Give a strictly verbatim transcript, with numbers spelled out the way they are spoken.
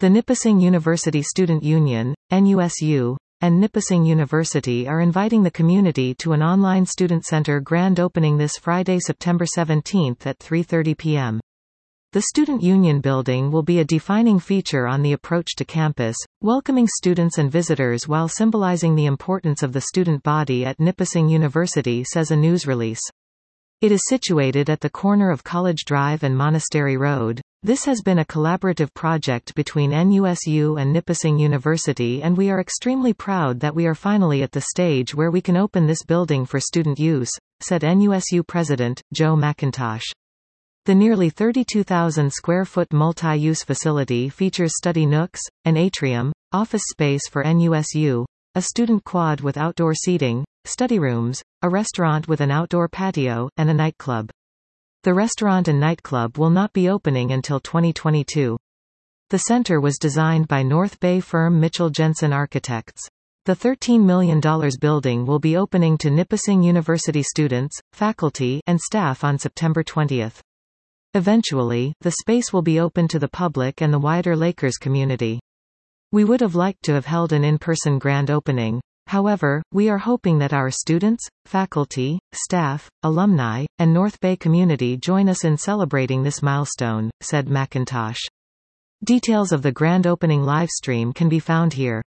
The Nipissing University Student Union, N U S U, and Nipissing University are inviting the community to an online student center grand opening this Friday, September seventeenth at three thirty p m The Student Union building will be a defining feature on the approach to campus, welcoming students and visitors while symbolizing the importance of the student body at Nipissing University, says a news release. It is situated at the corner of College Drive and Monastery Road. This has been a collaborative project between N U S U and Nipissing University, and we are extremely proud that we are finally at the stage where we can open this building for student use, said N U S U President, Joe McIntosh. The nearly thirty-two thousand square foot multi-use facility features study nooks, an atrium, office space for N U S U, a student quad with outdoor seating, study rooms, a restaurant with an outdoor patio, and a nightclub. The restaurant and nightclub will not be opening until twenty twenty-two. The center was designed by North Bay firm Mitchell Jensen Architects. The thirteen million dollar building will be opening to Nipissing University students, faculty, and staff on September twentieth. Eventually, the space will be open to the public and the wider Lakers community. We would have liked to have held an in-person grand opening. However, we are hoping that our students, faculty, staff, alumni, and North Bay community join us in celebrating this milestone, said McIntosh. Details of the grand opening livestream can be found here.